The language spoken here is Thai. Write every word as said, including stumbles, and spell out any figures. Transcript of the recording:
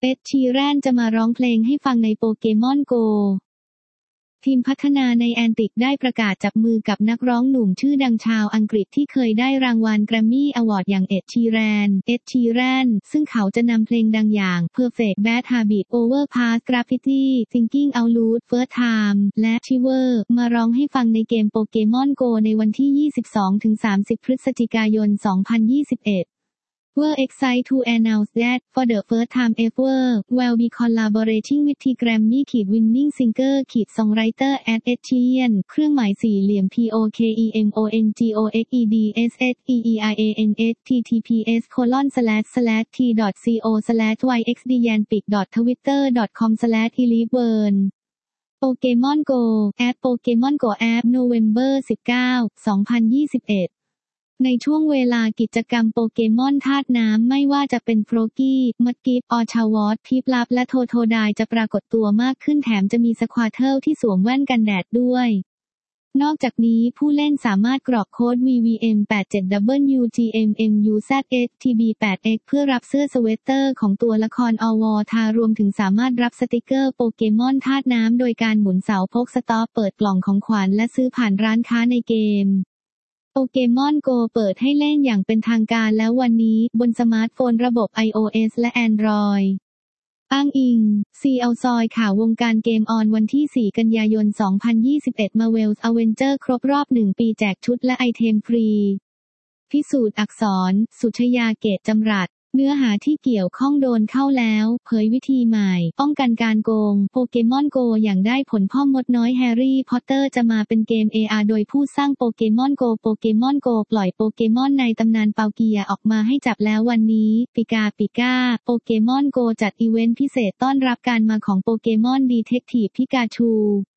เอ็ด ชีแรนจะมาร้องเพลงให้ฟังในโปเกมอนโกทีมพัฒนาในแอนติกได้ประกาศจับมือกับนักร้องหนุ่มชื่อดังชาวอังกฤษที่เคยได้รางวัลแกรมมี่อวอร์ดอย่างเอ็ด ชีแรน เอ็ด ชีแรน ซึ่งเขาจะนำเพลงดังอย่าง Perfect Bad Habit Overpass Graffiti Thinking Out Loud First Time และ Shiver มาร้องให้ฟังในเกมโปเกมอนโกในวันที่ ยี่สิบสองถึงสามสิบ พฤศจิกายน สองพันยี่สิบเอ็ดWe're excited to announce that, for the first time ever, we'll be collaborating with the Grammy-winning singer-songwriter Ed Sheeran เครื่องหมายสี่เหลี่ยม P O K E M O N G O X E D S S E E R A N S T T P S colon slash slash t dot co slash yxdianpic dot twitter dot com slash iliburn Pokemon Go แอป Pokemon Go แอป November สิบเก้า สองพันยี่สิบเอ็ดในช่วงเวลากิจกรรมโปเกมอนธาตุน้ำไม่ว่าจะเป็นโฟรกี้มัดกิฟออชาวอตพิบลับและโทโทไดจะปรากฏตัวมากขึ้นแถมจะมีสควาเทิลที่สวมแว่นกันแดดด้วยนอกจากนี้ผู้เล่นสามารถกรอกโค้ด วี วี เอ็ม แปดเจ็ด ดับเบิลยู จี เอ็ม เอ็ม ยู แซด เอส ที บี แปด เอ็กซ์ เพื่อรับเสื้อสเวตเตอร์ของตัวละครอวตารรวมถึงสามารถรับสติกเกอร์โปเกมอนธาตุน้ำโดยการหมุนเสาพกสต็อปเปิดกล่องของขวัญและซื้อผ่านร้านค้าในเกมโปเกมอนโกเปิดให้เล่นอย่างเป็นทางการแล้ววันนี้บนสมาร์ทโฟนระบบ iOS และ Android อ้างอิง ซี แอล ซอยข่าววงการเกมออนวันที่ สี่ กันยายน สองพันยี่สิบเอ็ด Marvel's Avengers ครบรอบหนึ่งปีแจกชุดและไอเทมฟรีพิสูจน์อักษร สุชยาเกตจำรัดเนื้อหาที่เกี่ยวข้องโดนเข้าแล้วเผยวิธีใหม่ป้องกันการโกงโปเกมอนโกอย่างได้ผลพ่อมดน้อยแฮร์รี่พอตเตอร์จะมาเป็นเกม เอ อาร์ โดยผู้สร้างโปเกมอนโกโปเกมอนโกปล่อยโปเกมอนในตำนานเปาเกียออกมาให้จับแล้ววันนี้ปิกาปิก้าโปเกมอนโกจัดอีเวนต์พิเศษต้อนรับการมาของโปเกมอนดีเทคทีฟพิกาชู